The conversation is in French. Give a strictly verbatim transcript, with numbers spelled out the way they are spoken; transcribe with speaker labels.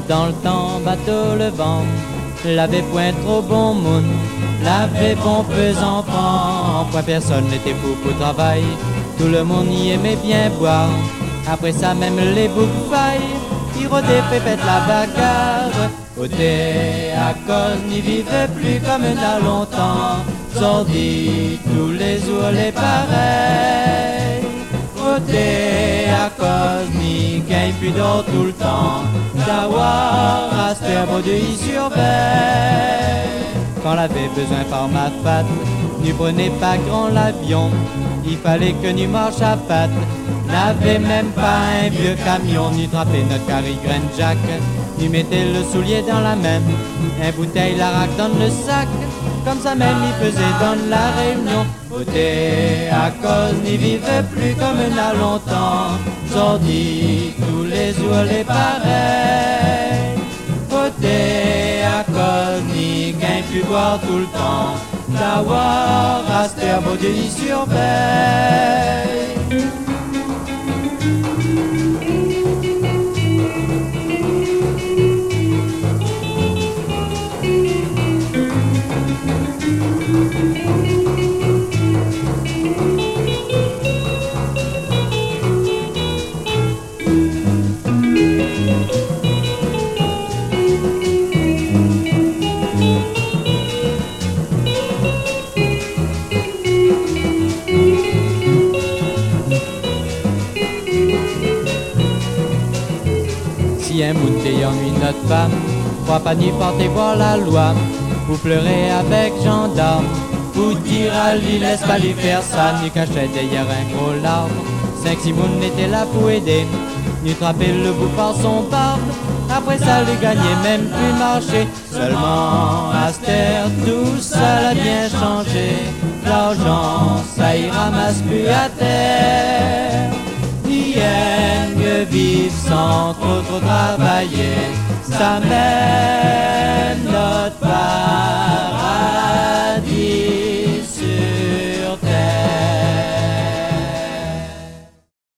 Speaker 1: dans le temps, bateau le vent, l'avait point trop bon monde, l'avait bon peu enfants, point personne n'était fou pour travail, tout le monde y aimait bien boire, après ça même les boucs failles, ils rôdaient pépette la bagarre, ôté à cause n'y vivait plus comme dans longtemps, sordi tous les jours les pareils, ôté à cause n'y gagne plus d'or tout le temps, d'avoir à se faire beau Dieu y surveille. Quand l'avait besoin par ma fat, n'y prenait pas grand l'avion, il fallait que n'y marche à patte, n'avait même pas un vieux camion, n'y trappait notre carry-grain Jack, n'y mettait le soulier dans la main, un bouteille la raque dans le sac, comme ça même il faisait dans la réunion, ôté à cause n'y vivait plus comme n'a longtemps, sordi tous les jours les pareils, ôté à cause n'y gagne plus boire tout le temps, d'avoir à se faire beau Dieu y surveille. Si un moun te ennuie notre femme, crois pas n'y porter voir la loi, vous pleurez avec gendarme, vous dire à lui laisse pas lui faire ça, ni cachait derrière un gros larme, cinq six moun étaient là pour aider, ni trapper le bout par son barbe, après ça lui gagnait même plus marcher, seulement à cette terre tout ça l'a bien changé, l'argent ça y ramasse plus à terre. Qui aime mieux vivre sans trop trop travailler, ça mène notre part.